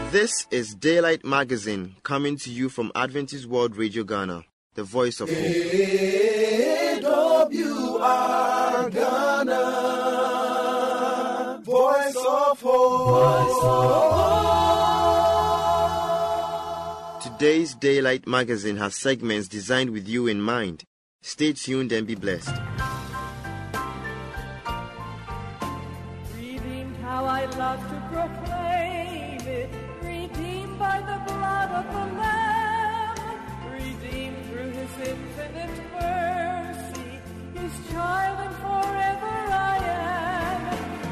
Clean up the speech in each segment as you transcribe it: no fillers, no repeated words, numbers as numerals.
This is Daylight Magazine, coming to you from Adventist World Radio Ghana, the voice of hope. AWR Ghana, voice of hope. Today's Daylight Magazine has segments designed with you in mind. Stay tuned and be blessed. Redeemed, how I love to proclaim it. Redeemed by the blood of the Lamb. Redeemed through His infinite mercy. His child and forever I am.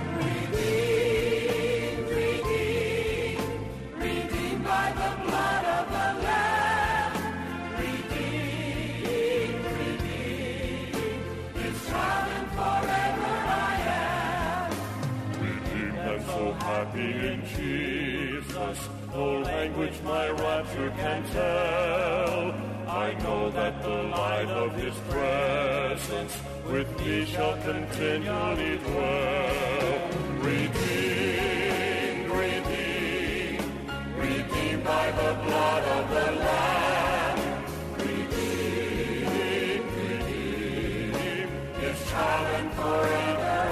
Redeemed, redeemed, redeemed by the blood of the Lamb. Redeemed, redeemed, His child and forever I am. Redeemed and so happy in Jesus, no language my rapture can tell. I know that the light of His presence with me shall continually dwell. Redeemed, redeemed, redeemed by the blood of the Lamb. Redeemed, redeemed, His child and forever I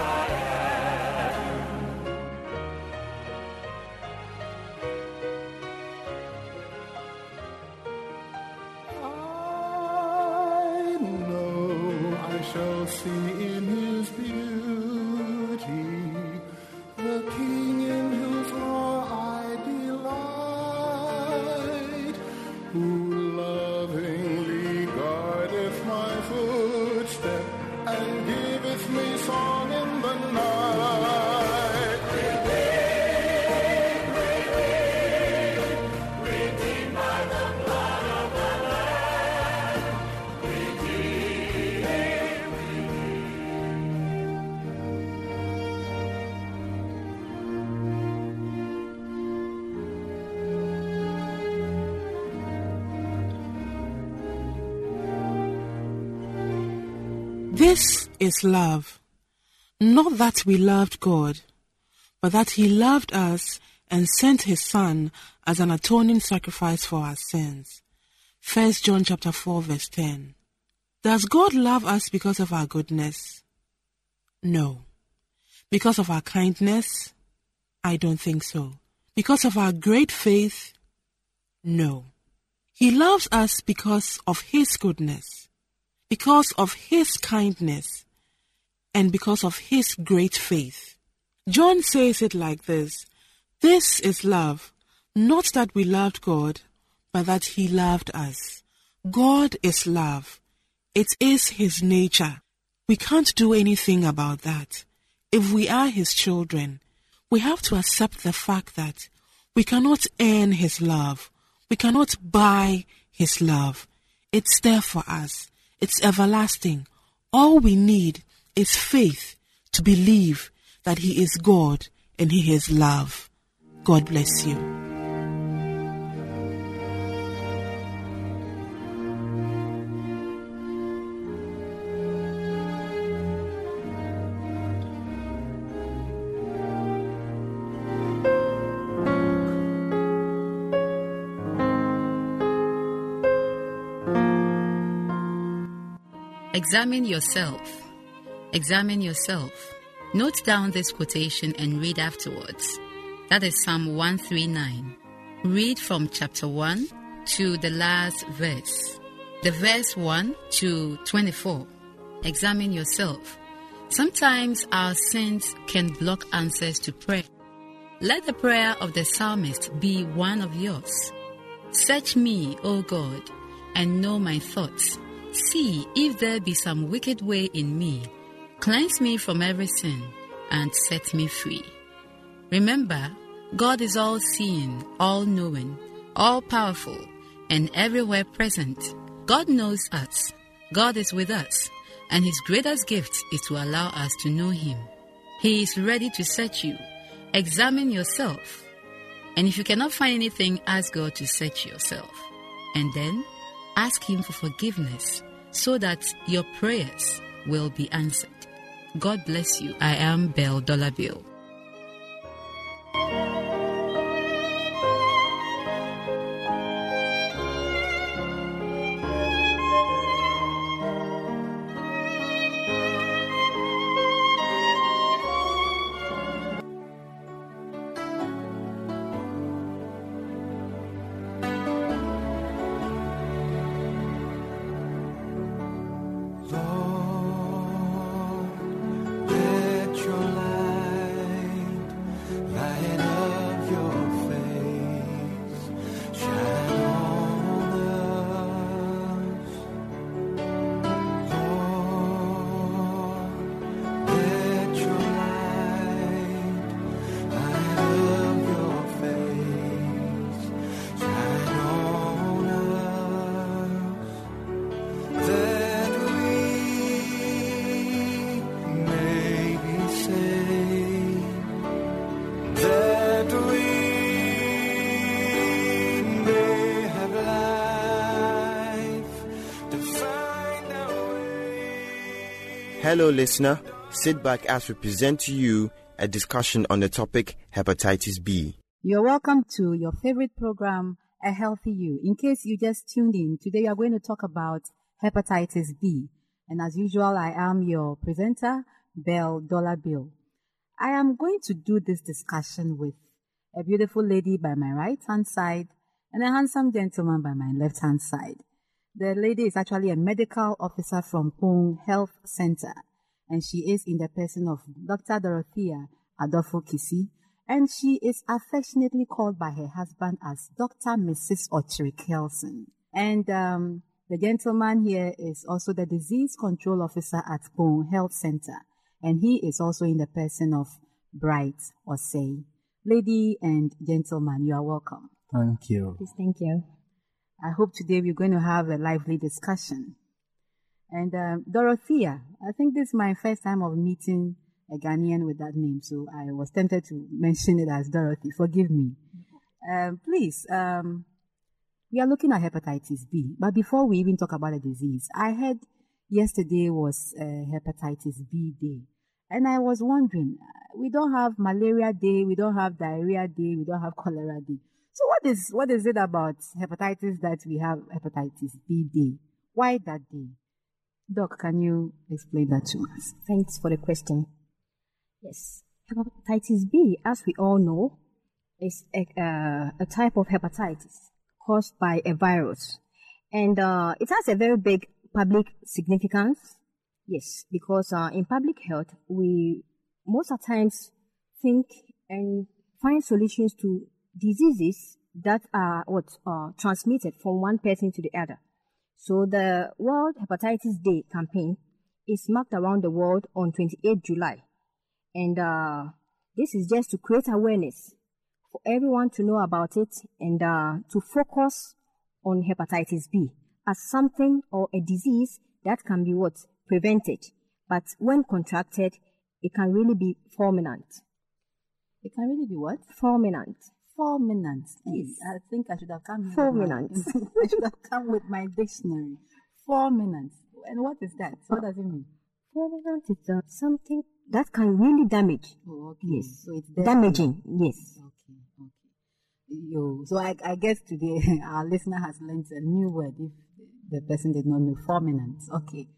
shall see in His beauty the King in whose law I delight, who lovingly guideth my footstep and giveth me song in the night. Redeemed by the blood of the Lamb. This is love. Not that we loved God, but that He loved us and sent His Son as an atoning sacrifice for our sins. 1 John chapter 4 verse 10. Does God love us because of our goodness? No. Because of our kindness? I don't think so. Because of our great faith? No. He loves us because of His goodness, because of His kindness, and because of His great faith. John says it like this: this is love, not that we loved God, but that He loved us. God is love. It is His nature. We can't do anything about that. If we are His children, we have to accept the fact that we cannot earn His love. We cannot buy His love. It's there for us. It's everlasting. All we need is faith to believe that He is God and He is love. God bless you. Examine yourself. Examine yourself. Note down this quotation and read afterwards. That is Psalm 139. Read from chapter 1 to the last verse. The verse 1 to 24. Examine yourself. Sometimes our sins can block answers to prayer. Let the prayer of the psalmist be one of yours. Search me, O God, and know my thoughts. See if there be some wicked way in me. Cleanse me from every sin and set me free. Remember, God is all-seeing, all-knowing, all-powerful, and everywhere present. God knows us. God is with us, and His greatest gift is to allow us to know Him. He is ready to search you. Examine yourself. And if you cannot find anything, ask God to search yourself. And then ask Him for forgiveness so that your prayers will be answered. God bless you. I am Belle Dollar Bill. Hello, listener. Sit back as we present to you a discussion on the topic hepatitis B. You're welcome to your favorite program, A Healthy You. In case you just tuned in, today we are going to talk about hepatitis B. And as usual, I am your presenter, Belle Dollar Bill. I am going to do this discussion with a beautiful lady by my right-hand side and a handsome gentleman by my left-hand side. The lady is actually a medical officer from Pong Health Center, and she is in the person of Dr. Dorothea Adolfo Kisi, and she is affectionately called by her husband as Dr. Mrs. Ochiri Kelson. And the gentleman here is also the disease control officer at Pong Health Center, and he is also in the person of Bright Osei. Lady and gentleman, you are welcome. Thank you. Please, thank you. I hope today we're going to have a lively discussion. And Dorothea, I think this is my first time of meeting a Ghanaian with that name, so I was tempted to mention it as Dorothy. Forgive me. Please, we are looking at hepatitis B, but before we even talk about the disease, I heard yesterday was hepatitis B day, and I was wondering, we don't have malaria day, we don't have diarrhea day, we don't have cholera day. So what is it about hepatitis that we have hepatitis B day? Why that day? Doc, can you explain that to us? Thanks for the question. Yes, hepatitis B, as we all know, is a type of hepatitis caused by a virus. And it has a very big public significance. Yes, because in public health, we most of the times think and find solutions to diseases that are transmitted from one person to the other. So the World Hepatitis Day campaign is marked around the world on 28 July. And this is just to create awareness for everyone to know about it and to focus on hepatitis B as something or a disease that can be prevented. But when contracted, it can really be fulminant. It can really be what? Fulminant. Fulminant. Yes. I think I should have come fulminant. I should have come with my dictionary. Fulminant. And what is that? What does it mean? Fulminant is something that can really damage. Oh, okay. Yes. So it's damaging. Yes. Okay. So I guess today our listener has learned a new word if the person did not know. Fulminant. Okay.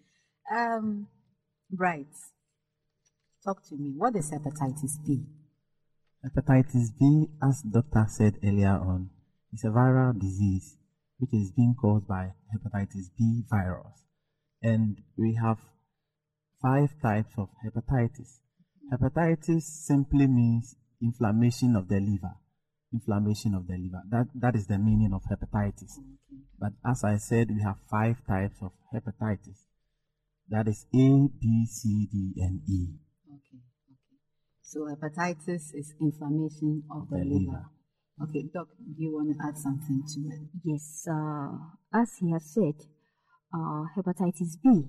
Bright. Talk to me. What is hepatitis B? Hepatitis B, as the doctor said earlier on, is a viral disease which is being caused by hepatitis B virus. And we have 5 types of hepatitis. Hepatitis simply means inflammation of the liver. Inflammation of the liver. That is the meaning of hepatitis. Okay. But as I said, we have 5 types of hepatitis. That is A, B, C, D, and E. Okay. So hepatitis is inflammation of the liver. Okay, Doc, do you want to add something to it? Yes, as he has said, hepatitis B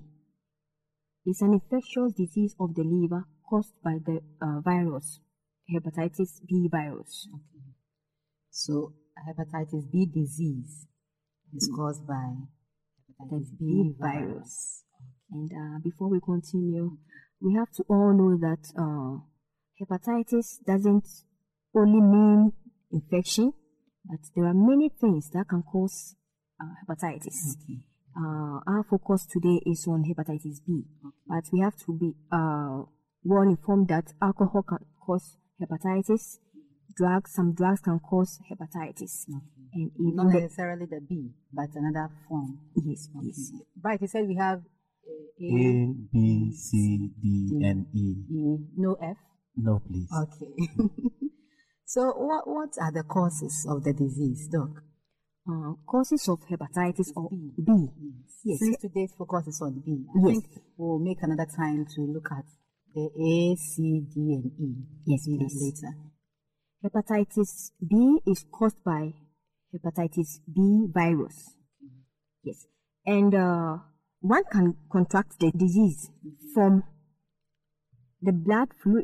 is an infectious disease of the liver caused by the virus, hepatitis B virus. Okay. So hepatitis B disease is caused by hepatitis B virus. And before we continue, we have to all know that hepatitis doesn't only mean infection, but there are many things that can cause hepatitis. Okay. Our focus today is on hepatitis B, but we have to be well informed that alcohol can cause hepatitis. Some drugs can cause hepatitis. Okay. And even not necessarily the B, but another form. Yes, yes. Right, you said we have A, B, C, D, and E. No F? No, please. Okay. So what are the causes of the disease, Doc? Causes of hepatitis or B. Yes. Since today's focus is on B, I think we'll make another time to look at the A, C, D, and E. Yes, please. Later. Hepatitis B is caused by hepatitis B virus. Yes. And one can contract the disease from the blood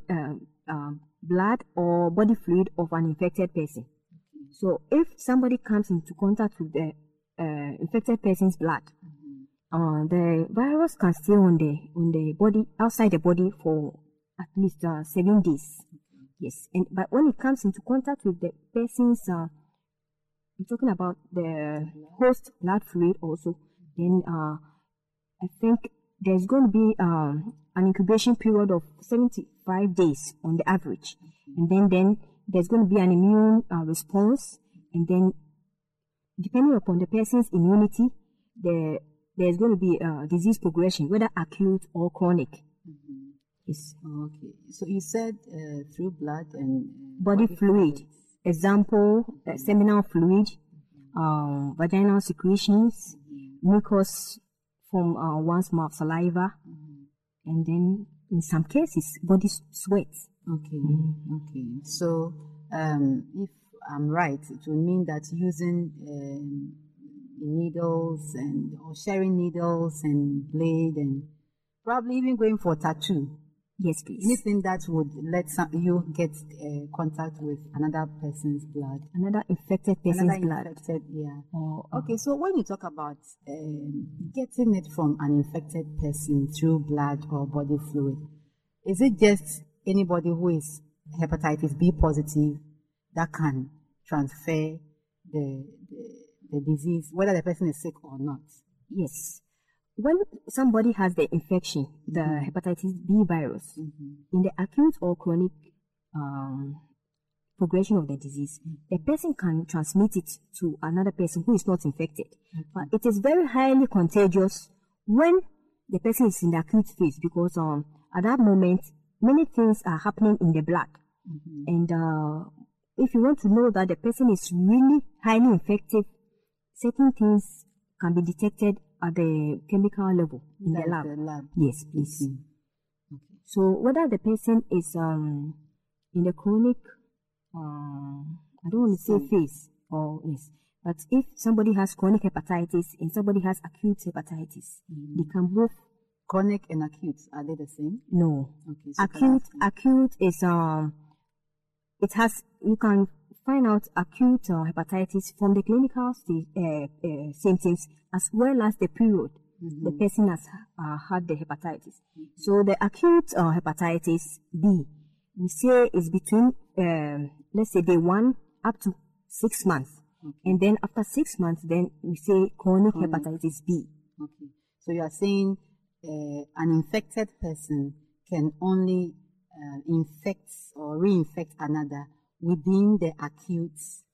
or body fluid of an infected person. So if somebody comes into contact with the infected person's blood, the virus can stay on the body, outside the body, for at least 7 days. Yes, but when it comes into contact with the person's, I'm talking about the host blood fluid also, then I think there's going to be an incubation period of 75 days on the average. And then there's going to be an immune response. And then depending upon the person's immunity, there's going to be disease progression, whether acute or chronic. Yes. Okay. So you said through blood and body fluid. Example, seminal fluid, vaginal secretions, mucus from one's mouth, saliva, and then in some cases, body sweat. Okay. Okay. So if I'm right, it will mean that using needles or sharing needles and blade and probably even going for tattoo. Yes, please. Anything that would let you get contact with another person's blood. Another infected person's blood. Yeah. Okay, so when you talk about getting it from an infected person through blood or body fluid, is it just anybody who is hepatitis B positive that can transfer the disease, whether the person is sick or not? Yes. When somebody has the infection, the hepatitis B virus, in the acute or chronic progression of the disease, the person can transmit it to another person who is not infected. But it is very highly contagious when the person is in the acute phase, because at that moment, many things are happening in the blood. And if you want to know that the person is really highly infected, certain things can be detected at the chemical level in the lab. Yes, please. Okay. So whether the person is in the chronic, I don't want to say phase, or yes, but if somebody has chronic hepatitis and somebody has acute hepatitis, they can both. Chronic and acute, are they the same? No. Okay. So acute is it has, you can find out acute hepatitis from the clinical symptoms as well as the period the person has had the hepatitis. So the acute hepatitis B, we say is between, let's say day 1 up to 6 months. And then after 6 months, then we say chronic hepatitis B. Okay. So you are saying an infected person can only infect or reinfect another within the acute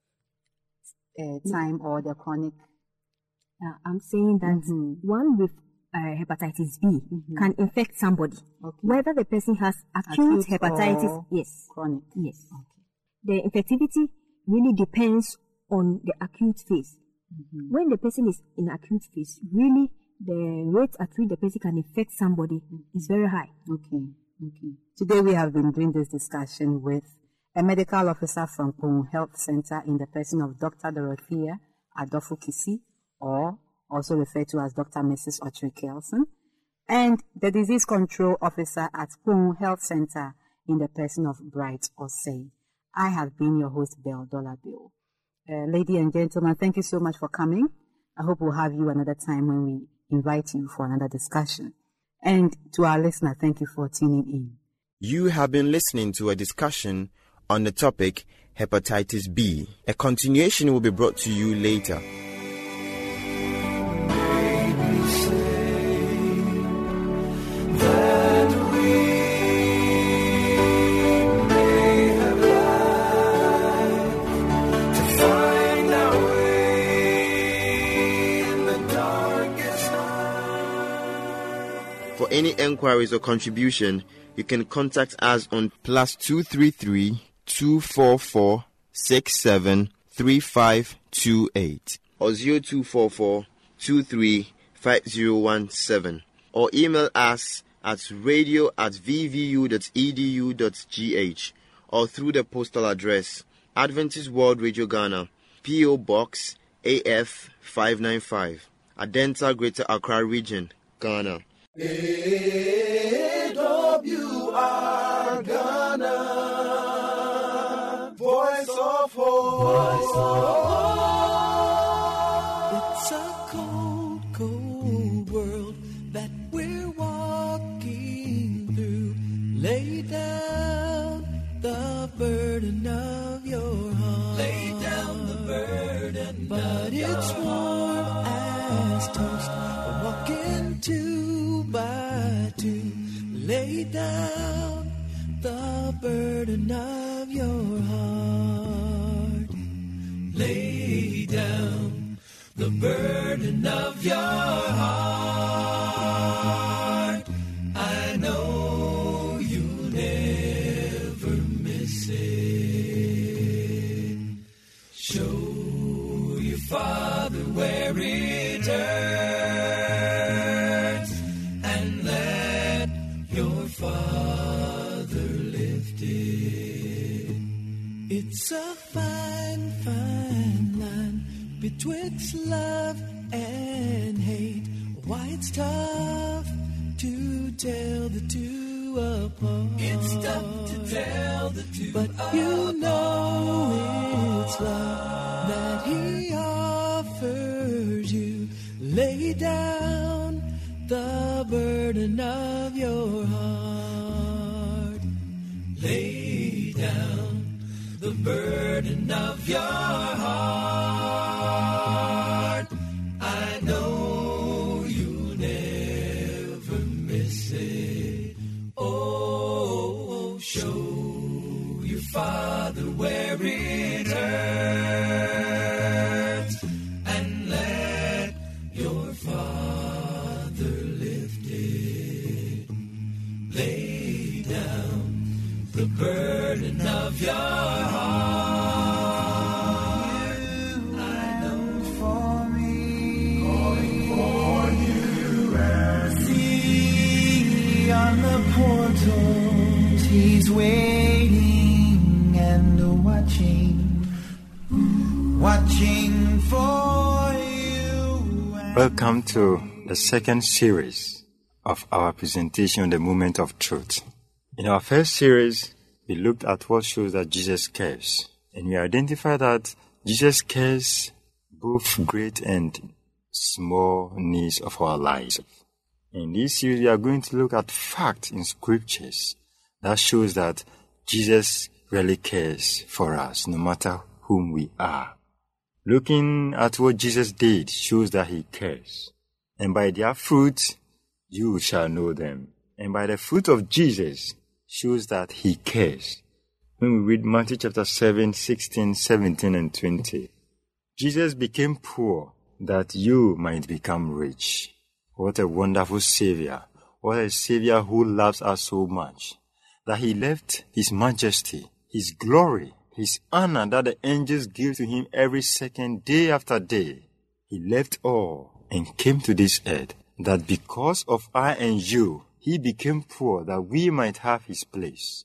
time or the chronic? I'm saying that one with hepatitis B can infect somebody, whether the person has acute hepatitis, or yes, chronic. Yes. The infectivity really depends on the acute phase. When the person is in acute phase, really the rate at which the person can infect somebody is very high. Okay. Today we have been doing this discussion with a medical officer from Pung Health Center in the person of Dr. Dorothea Adolfo Kisi, or also referred to as Dr. Mrs. Audrey Kelson, and the disease control officer at Pung Health Center in the person of Bright Osei. I have been your host, Belle Dollar Bill. Ladies and gentlemen, thank you so much for coming. I hope we'll have you another time when we invite you for another discussion. And to our listener, thank you for tuning in. You have been listening to a discussion on the topic Hepatitis B. A continuation will be brought to you later. For any enquiries or contribution, you can contact us on +233 244 67 3528 or 0244 23 5017, or email us at radio@vvu.edu.gh, or through the postal address Adventist World Radio Ghana, P.O. Box AF 595, Adenta, Greater Accra Region, Ghana. AWR Ghana, Voice of Hope. It's a cold, cold world but it's warm as toast. Walking 2 by 2, lay down the burden of your heart. Lay down the burden of your heart. I know you'll never miss it. Show your Father where it hurts, and let your Father lift it. It's a fine, fine line betwixt love and hate. Why it's tough to tell the two apart. It's tough to tell the two but apart. You know it's love that He offers you. Lay down the burden of your heart. Lay down the burden of your heart. I know you'll never miss it. Oh, show your Father where it hurts, and let your Father lift it. Lay down the burden of your heart. I know for me, calling for you and see on the portals. He's waiting and watching for you. Welcome to the second series of our presentation on the moment of truth. In our first series, we looked at what shows that Jesus cares, and we identified that Jesus cares both great and small needs of our lives. In this series, we are going to look at facts in scriptures that shows that Jesus really cares for us, no matter whom we are. Looking at what Jesus did shows that He cares. And by their fruits, you shall know them. And by the fruit of Jesus shows that He cares. When we read Matthew chapter 7, 16, 17, and 20, Jesus became poor that you might become rich. What a wonderful Savior. What a Savior who loves us so much that He left His majesty, His glory, His honor that the angels give to Him every second, day after day. He left all and came to this earth, that because of I and you, He became poor that we might have His place.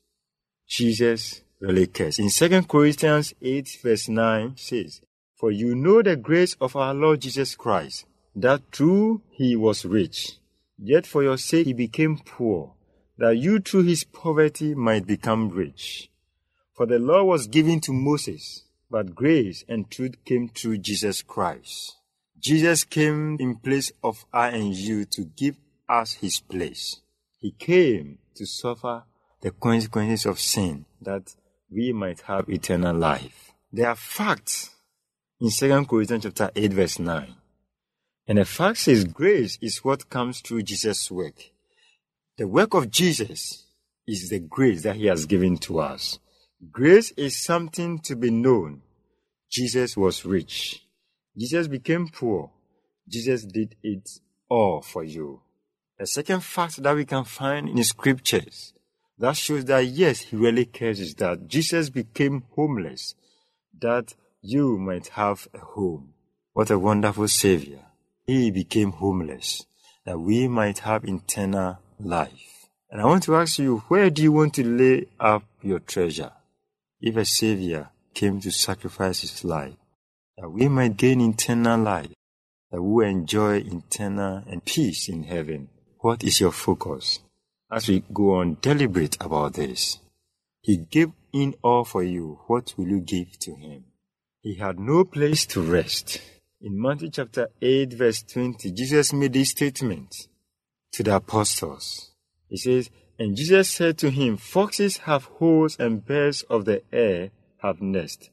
Jesus really cares. In 2 Corinthians 8 verse 9 says, "For you know the grace of our Lord Jesus Christ, that through He was rich, yet for your sake He became poor, that you through His poverty might become rich. For the law was given to Moses, but grace and truth came through Jesus Christ." Jesus came in place of I and you to give us His place. He came to suffer the consequences of sin, that we might have eternal life. There are facts in 2 Corinthians chapter 8 verse 9. And the fact says grace is what comes through Jesus' work. The work of Jesus is the grace that He has given to us. Grace is something to be known. Jesus was rich. Jesus became poor. Jesus did it all for you. The second fact that we can find in the scriptures that shows that yes, He really cares is that Jesus became homeless, that you might have a home. What a wonderful Savior. He became homeless, that we might have eternal life. And I want to ask you, where do you want to lay up your treasure? If a Savior came to sacrifice His life, that we might gain eternal life, that we will enjoy eternal and peace in heaven, what is your focus? As we go on, deliberate about this. He gave in all for you. What will you give to Him? He had no place to rest. In Matthew chapter 8 verse 20, Jesus made this statement to the apostles. He says, "And Jesus said to him, Foxes have holes and birds of the air have nests,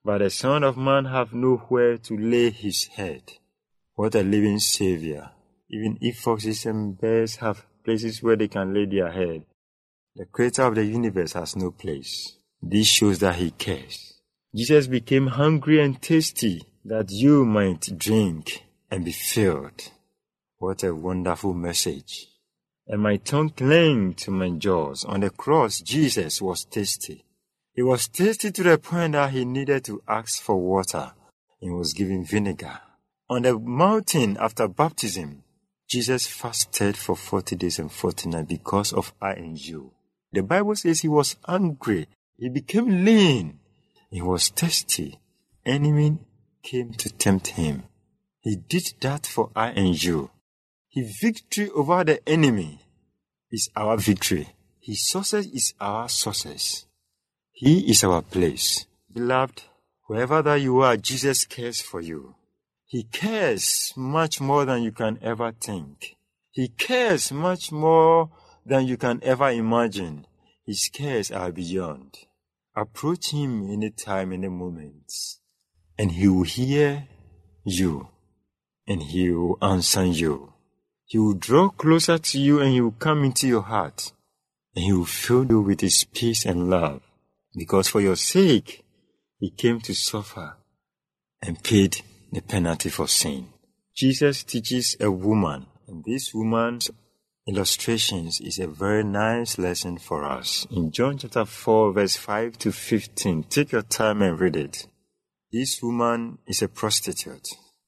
but the Son of Man have nowhere to lay his head. What a living Savior. Even if foxes and bears have places where they can lay their head, the Creator of the universe has no place. This shows that he cares. Jesus became hungry and thirsty that you might drink and be filled. What a wonderful message. And my tongue clinged to my jaws. On the cross, Jesus was thirsty. He was thirsty to the point that he needed to ask for water and was given vinegar. On the mountain after baptism, Jesus fasted for 40 days and 40 nights because of I and you. The Bible says he was hungry. He became lean. He was thirsty. Enemy came to tempt him. He did that for I and you. His victory over the enemy is our victory. His success is our success. He is our place. Beloved, wherever that you are, Jesus cares for you. He cares much more than you can ever think. He cares much more than you can ever imagine. His cares are beyond. Approach him anytime, any moment, and he will hear you, and he will answer you. He will draw closer to you, and he will come into your heart, and he will fill you with his peace and love. Because for your sake, he came to suffer and paid the penalty for sin. Jesus teaches a woman, and this woman's illustrations is a very nice lesson for us. In John chapter 4, verse 5 to 15, take your time and read it. This woman is a prostitute.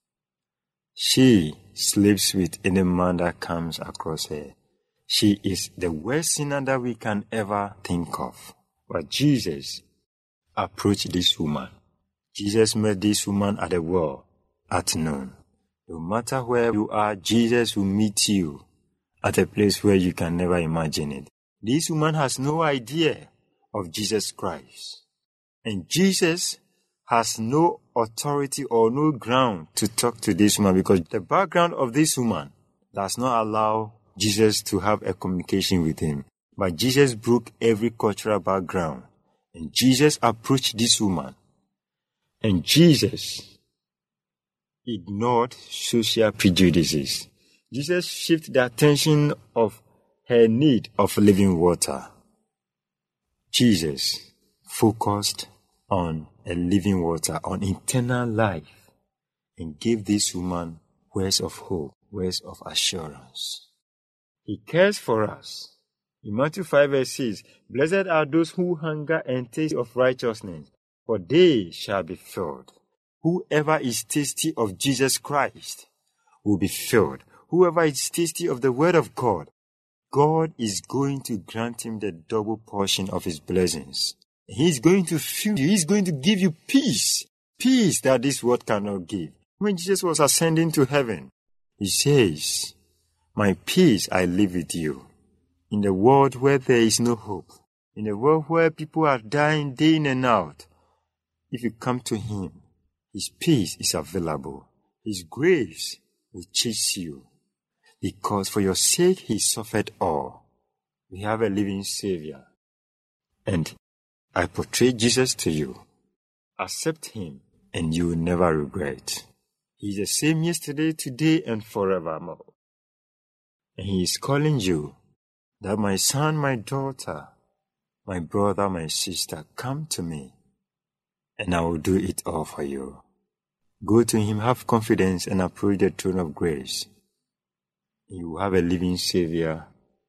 She sleeps with any man that comes across her. She is the worst sinner that we can ever think of. But Jesus approached this woman. Jesus met this woman at the well at noon. No matter where you are, Jesus will meet you at a place where you can never imagine it. This woman has no idea of Jesus Christ. And Jesus has no authority or no ground to talk to this woman because the background of this woman does not allow Jesus to have a communication with him. But Jesus broke every cultural background. And Jesus approached this woman. And Jesus ignored social prejudices. Jesus shifted the attention of her need of living water. Jesus focused on a living water, on eternal life, and gave this woman words of hope, words of assurance. He cares for us. In Matthew 5 verse 6, blessed are those who hunger and thirst of righteousness, for they shall be filled. Whoever is thirsty of Jesus Christ will be filled. Whoever is thirsty of the word of God, God is going to grant him the double portion of his blessings. He is going to fill you. He is going to give you peace. Peace that this world cannot give. When Jesus was ascending to heaven, he says, my peace I leave with you. In the world where there is no hope, in a world where people are dying day in and out, if you come to him, his peace is available. His grace will chase you. Because for your sake he suffered all. We have a living Savior. And I portray Jesus to you. Accept him and you will never regret. He is the same yesterday, today, and forevermore. And he is calling you that my son, my daughter, my brother, my sister, come to me and I will do it all for you. Go to him, have confidence, and approach the throne of grace. You will have a living Savior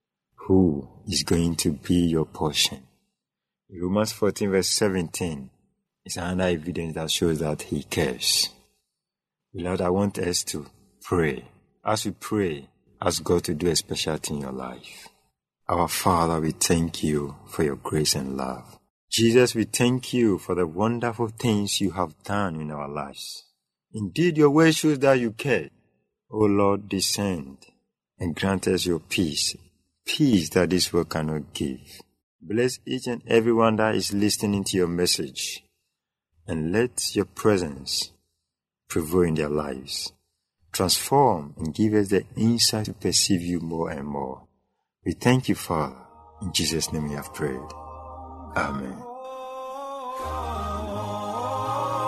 who is going to be your portion. Romans 14 verse 17 is another evidence that shows that he cares. Beloved, I want us to pray. As we pray, ask God to do a special thing in your life. Our Father, we thank you for your grace and love. Jesus, we thank you for the wonderful things you have done in our lives. Indeed, your word shows that you care. O Lord, descend and grant us your peace, peace that this world cannot give. Bless each and everyone that is listening to your message, and let your presence prevail in their lives. Transform and give us the insight to perceive you more and more. We thank you, Father. In Jesus' name we have prayed. Amen.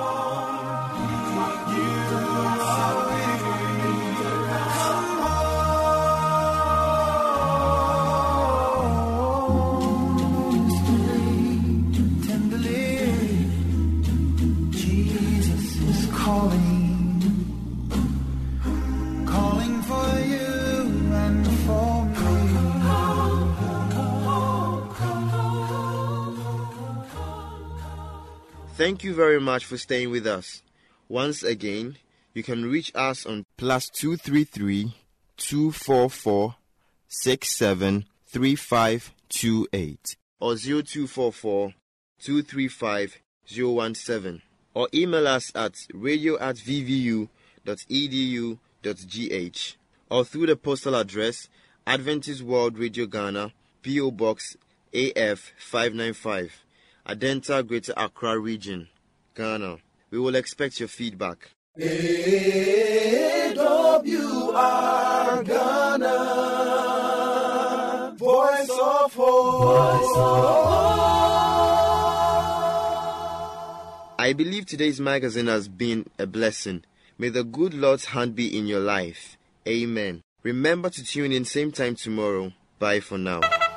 calling for you and for me. Thank you very much for staying with us. Once again, you can reach us on +233 244 673528 or 0244 235 017, or email us at radio@vvu.edu.gh, or through the postal address Adventist World Radio Ghana, P.O. Box AF 595, Adenta, Greater Accra Region, Ghana. We will expect your feedback. AWR Ghana, Voice of Hope. I believe today's magazine has been a blessing. May the good Lord's hand be in your life. Amen. Remember to tune in same time tomorrow. Bye for now.